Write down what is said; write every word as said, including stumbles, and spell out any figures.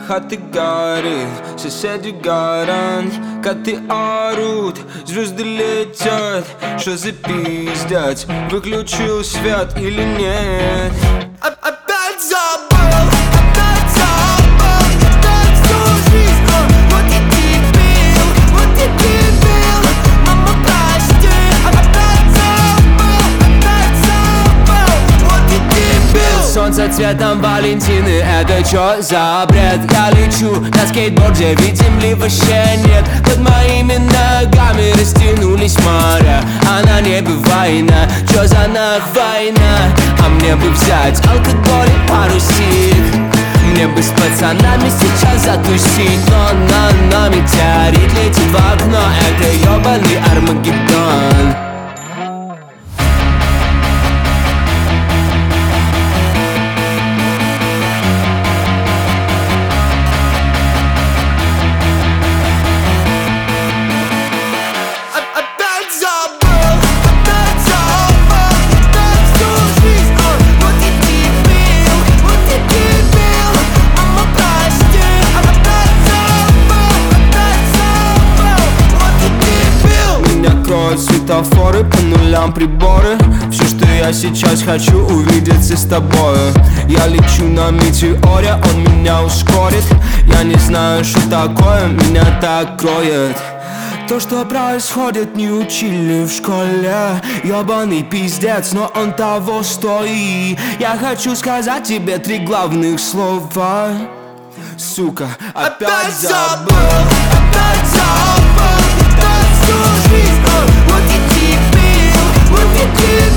хаты горит, соседи горят, коты орут, звезды летят. Что за пиздец, выключил свет или нет? Опять забыл, опять забыл, опять всю жизнь. Вот и дебил, вот и дебил. Мама, прости, опять забыл, опять забыл. Вот и дебил. Солнце цветом Валентины, это чё за бред? Я лечу на скейтборде, ведь земли вообще нет. Под моими ногами растянулись моря, а на небе война. Чё за нах война? А мне бы взять алкоголь и парусик, мне бы с пацанами сейчас затусить. Но на, на метеорит летит в окно, это ёбаный Армагеддон. Светофоры, по нулям приборы. Все, что я сейчас хочу, увидеться с тобою. Я лечу на метеоре, он меня ускорит. Я не знаю, что такое меня так кроет. То, что происходит, не учили в школе. Ёбаный пиздец, но он того стоит. Я хочу сказать тебе три главных слова. Сука, опять, опять забыл, опять забыл, опять всю жизнь. Вот и дебил, вот и дебил.